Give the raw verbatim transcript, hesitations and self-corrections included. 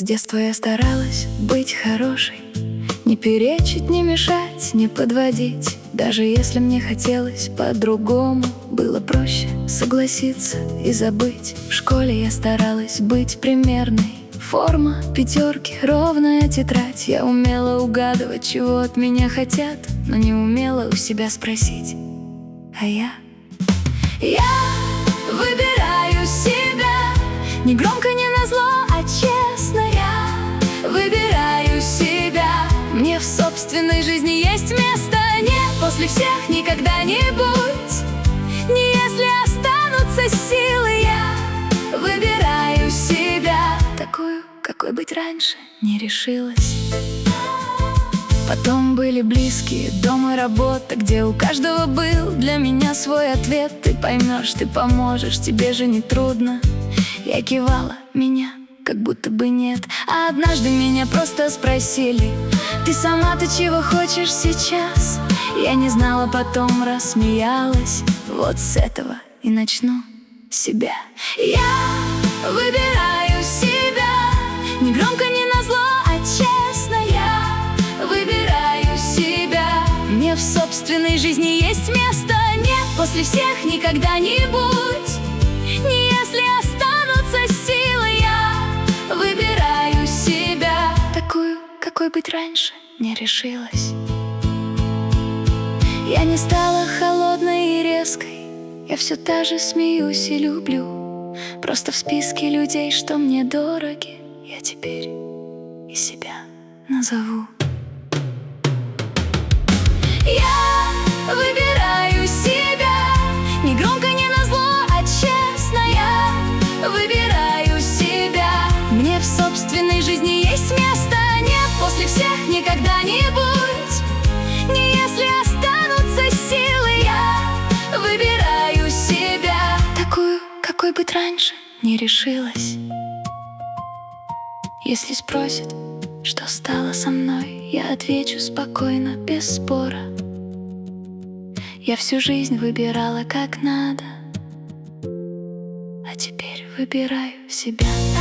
детства я старалась быть хорошей, не перечить, не мешать, не подводить. Даже если мне хотелось по-другому, было проще согласиться и забыть. В школе я старалась быть примерной. Форма, пятерки, ровная тетрадь. Я умела угадывать, чего от меня хотят, но не умела у себя спросить. А я... Я выбираю себя, не громко, не назло, а честно. Я выбираю себя. Мне в собственной жизни есть место. Не после всех, никогда не будь. Не если останутся силы. Я выбираю себя, такую, какой быть раньше не решилась. Потом были близкие, дом и работа, где у каждого был для меня свой ответ. Ты поймешь, ты поможешь, тебе же не трудно. Я кивала, меня как будто бы нет. А однажды меня просто спросили: ты сама-то чего хочешь сейчас? Я не знала, потом рассмеялась. Вот с этого и начну себя. Я выбираю себя, не громко, не назло, а честно. Я выбираю себя. Мне в собственной жизни есть место. Нет после всех, никогда не будь. Не если останутся силы. Я выбираю себя, такую, какой быть раньше не решилась. Я не стала холодной и резкой. Я все та же смеюсь и люблю. Просто в списке людей, что мне дороги, я теперь и себя назову. Я выбираю себя, не громко, не назло, а честно. Я выбираю себя. Мне в собственной жизни есть место. Нет после всех, никогда не будь. Не если останутся силы. Я выбираю себя, такую, какой быть раньше не решилась. Если спросят, что стало со мной, я отвечу спокойно, без спора. Я всю жизнь выбирала как надо, а теперь выбираю себя.